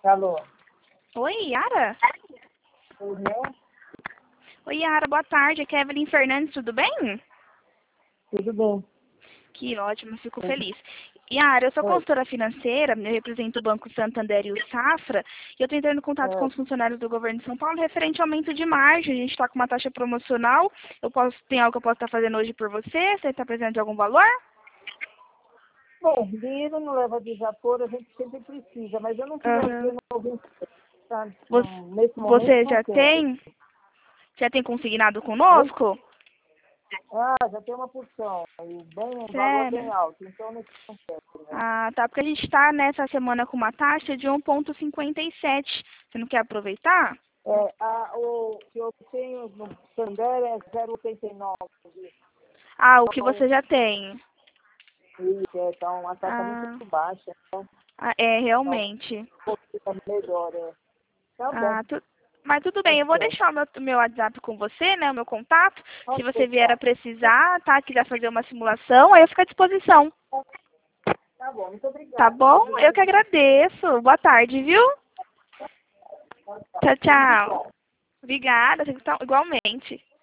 Alô? Oi, Yara? Uhum. Oi, Yara, boa tarde. Aqui é Evelyn Fernandes, tudo bem? Tudo bem. Que ótimo, fico feliz. Yara, eu sou Oi. consultora financeira, eu represento o Banco Santander e o Safra, e eu estou entrando em contato com É. os funcionários do governo de São Paulo referente ao aumento de margem. A gente está com uma taxa promocional. Tem algo que eu posso estar fazendo hoje por você? Você está precisando de algum valor? Bom, dinheiro não leva desaforo, a gente sempre precisa, mas eu não queria Aham. ver novo, sabe? Você, Nesse momento você não já quero. tem? Já tem consignado Oi? conosco? Já tem uma porção, e bem, um valor bem Sério? alto, então nesse não quero. Né? Ah, tá. Porque a gente está nessa semana com uma taxa de 1,57. Você não quer aproveitar? O que eu tenho no Santander é 0,89. Ah, o que Então, você já tem. tá uma taxa muito Ah, baixa, então então, realmente. fica melhor. Tá bom, Ah, mas tudo bem, tá eu vou certo. deixar o meu WhatsApp com você, né? O meu contato. Se Pode você vier a deixar. precisar, tá? Quiser fazer uma simulação, aí eu fico à disposição. Tá bom, muito Tá obrigada. bom? Eu que agradeço. Boa tarde, viu? Tchau, Tudo de tchau. bom. Obrigada, igualmente.